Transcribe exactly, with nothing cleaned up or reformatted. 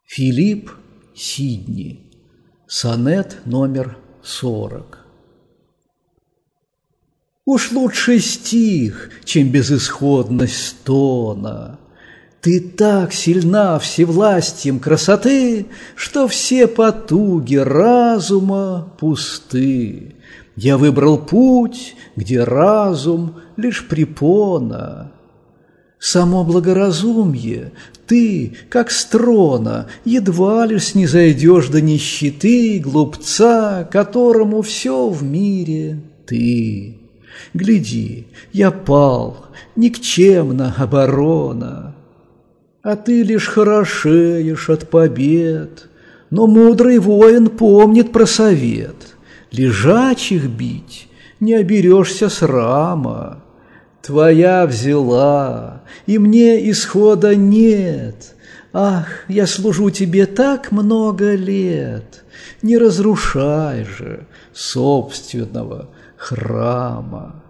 Филипп Сидни. Сонет номер сорок. Уж лучше стих, чем безысходность стона. Ты так сильна всевластием красоты, что все потуги разума пусты. Я выбрал путь, где разум лишь препона. Само благоразумие ты, как с трона, едва лишь снизойдешь до нищеты глупца, которому все в мире ты. Гляди, я пал, никчемна оборона, а ты лишь хорошеешь от побед. Но мудрый воин помнит про совет: лежачих бить не оберешься срама. Твоя взяла, и мне исхода нет. Ах, я служу тебе так много лет, не разрушай же собственного храма.